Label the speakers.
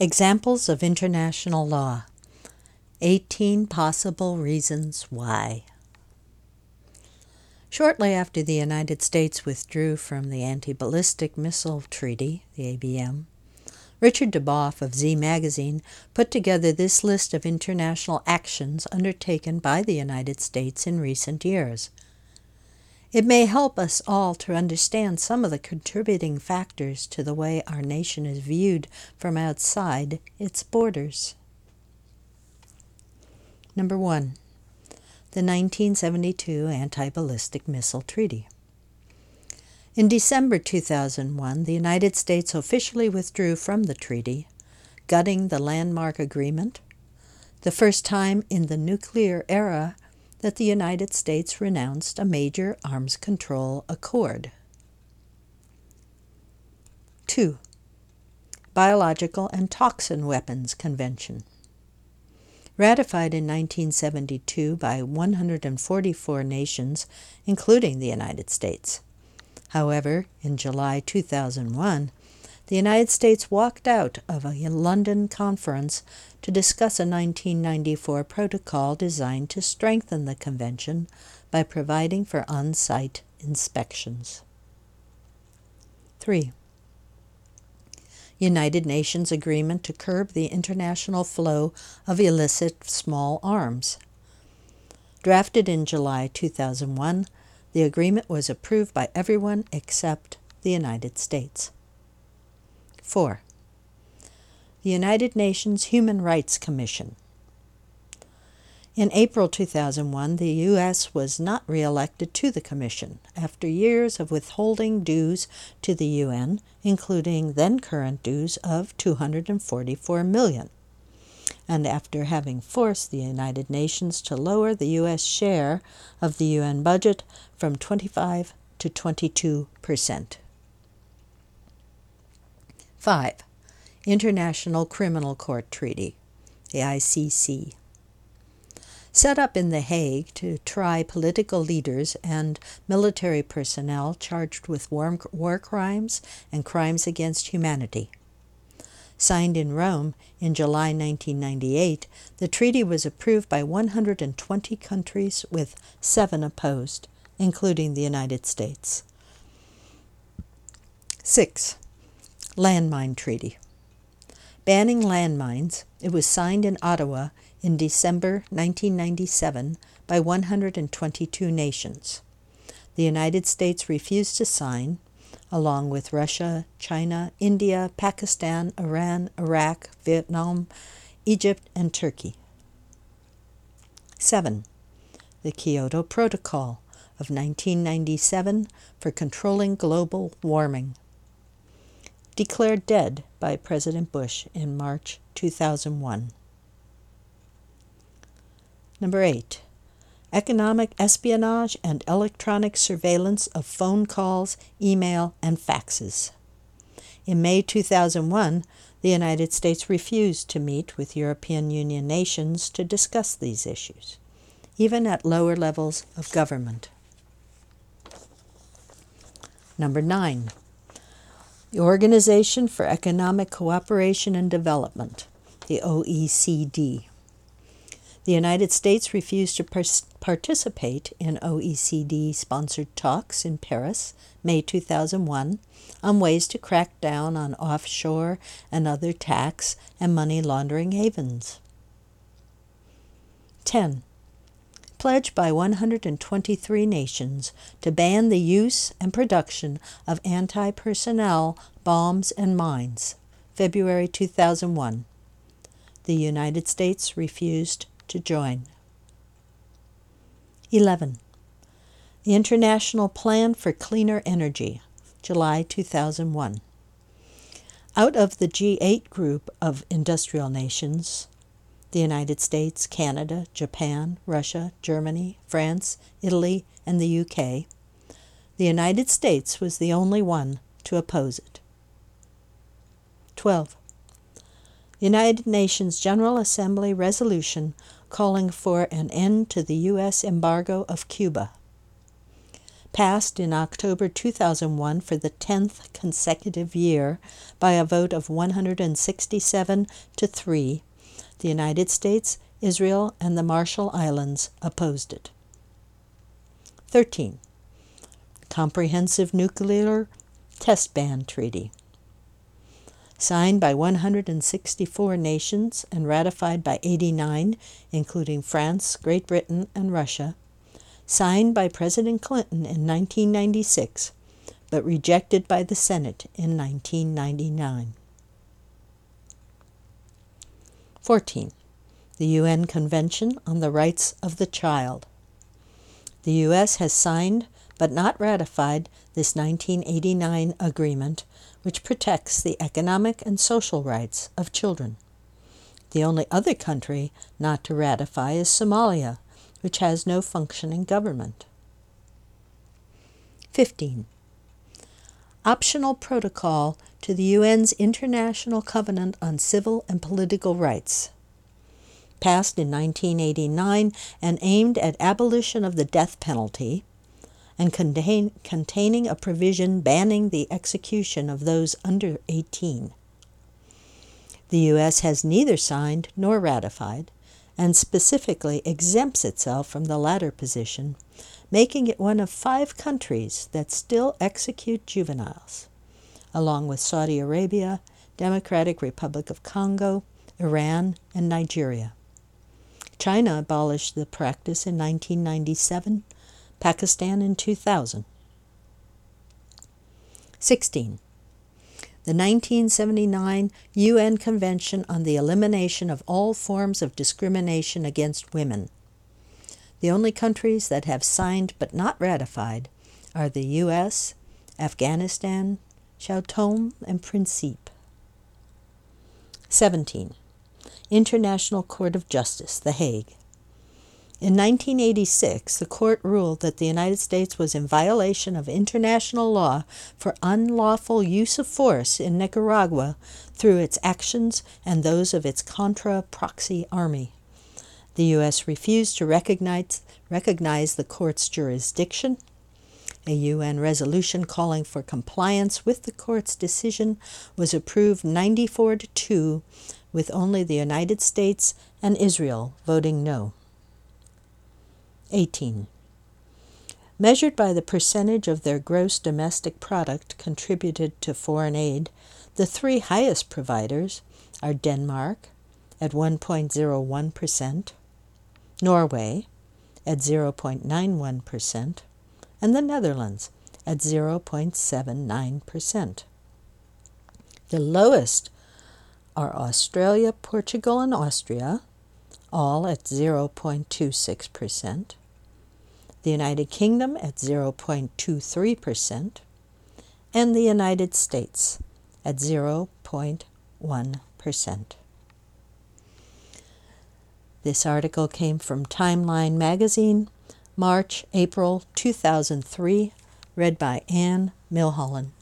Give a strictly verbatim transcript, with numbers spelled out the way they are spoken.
Speaker 1: Examples of International Law. eighteen Possible Reasons Why. Shortly after the United States withdrew from the Anti-Ballistic Missile Treaty, the A B M, Richard Duboff of Z Magazine put together this list of international actions undertaken by the United States in recent years. It may help us all to understand some of the contributing factors to the way our nation is viewed from outside its borders. Number one, the nineteen seventy-two Anti-Ballistic Missile Treaty. In December two thousand one, the United States officially withdrew from the treaty, gutting the landmark agreement, the first time in the nuclear era that the United States renounced a major arms control accord. Two, Biological and Toxin Weapons Convention. Ratified in nineteen seventy-two by one hundred forty-four nations, including the United States. However, in July two thousand one, the United States walked out of a London conference to discuss a nineteen ninety-four protocol designed to strengthen the convention by providing for on-site inspections. Three, United Nations Agreement to Curb the International Flow of Illicit Small Arms. Drafted in July two thousand one, the agreement was approved by everyone except the United States. Four, the United Nations Human Rights Commission. In April two thousand one, the U S was not re-elected to the Commission after years of withholding dues to the U N, including then-current dues of two hundred forty-four million dollars, and after having forced the United Nations to lower the U S share of the U N budget from twenty-five to twenty-two percent. Five, International Criminal Court Treaty, the I C C. Set up in The Hague to try political leaders and military personnel charged with war, war crimes and crimes against humanity. Signed in Rome in July nineteen ninety-eight, the treaty was approved by one hundred twenty countries with seven opposed, including the United States. Six, Landmine Treaty. Banning landmines, it was signed in Ottawa in December nineteen ninety-seven by one hundred twenty-two nations. The United States refused to sign, along with Russia, China, India, Pakistan, Iran, Iraq, Vietnam, Egypt, and Turkey. Seven, the Kyoto Protocol of nineteen ninety-seven for controlling global warming. Declared dead by President Bush in March two thousand one. Number eight, Economic Espionage and Electronic Surveillance of Phone Calls, Email, and Faxes. In May two thousand one, the United States refused to meet with European Union nations to discuss these issues, even at lower levels of government. Number nine, the Organization for Economic Cooperation and Development, the O E C D. The United States refused to pers- participate in O E C D-sponsored talks in Paris, May two thousand one, on ways to crack down on offshore and other tax and money laundering havens. Ten, Pledge by one hundred twenty-three nations to ban the use and production of anti-personnel bombs and mines, February two thousand one. The United States refused to join. Eleven, the International Plan for Cleaner Energy, July two thousand one. Out of the G eight group of industrial nations, the United States, Canada, Japan, Russia, Germany, France, Italy, and the U K, the United States was the only one to oppose it. Twelve, the United Nations General Assembly resolution calling for an end to the U S embargo of Cuba. passed in October two thousand one for the tenth consecutive year by a vote of one hundred sixty-seven to three. The United States, Israel, and the Marshall Islands opposed it. thirteen. Comprehensive Nuclear Test Ban Treaty. Signed by one hundred sixty-four nations and ratified by eighty-nine, including France, Great Britain, and Russia. Signed by President Clinton in nineteen ninety-six, but rejected by the Senate in nineteen ninety-nine. fourteen. The U N Convention on the Rights of the Child. The U S has signed but not ratified this nineteen eighty-nine agreement, which protects the economic and social rights of children. The only other country not to ratify is Somalia, which has no functioning government. fifteen. Optional Protocol to the U N's International Covenant on Civil and Political Rights. Passed in nineteen eighty-nine and aimed at abolition of the death penalty, and contain, containing a provision banning the execution of those under eighteen. The U S has neither signed nor ratified, and specifically exempts itself from the latter position, making it one of five countries that still execute juveniles, along with Saudi Arabia, Democratic Republic of Congo, Iran, and Nigeria. China abolished the practice in nineteen ninety-seven, Pakistan in two thousand. sixteen. The nineteen seventy-nine U N Convention on the Elimination of All Forms of Discrimination Against Women. The only countries that have signed but not ratified are the U S, Afghanistan, Sao Tome, and Principe. seventeen. International Court of Justice, The Hague. In nineteen eighty-six, the court ruled that the United States was in violation of international law for unlawful use of force in Nicaragua through its actions and those of its Contra Proxy Army. The U S refused to recognize, recognize the court's jurisdiction. A U N resolution calling for compliance with the court's decision was approved ninety-four to two, with only the United States and Israel voting no. eighteen. Measured by the percentage of their gross domestic product contributed to foreign aid, the three highest providers are Denmark at one point zero one percent, Norway at zero point nine one percent, and the Netherlands at zero point seven nine percent. The lowest are Australia, Portugal, and Austria, all at zero point two six percent. The United Kingdom at zero point two three percent, and the United States at zero point one percent. This article came from Timeline Magazine, March, April two thousand three, read by Anne Milholland.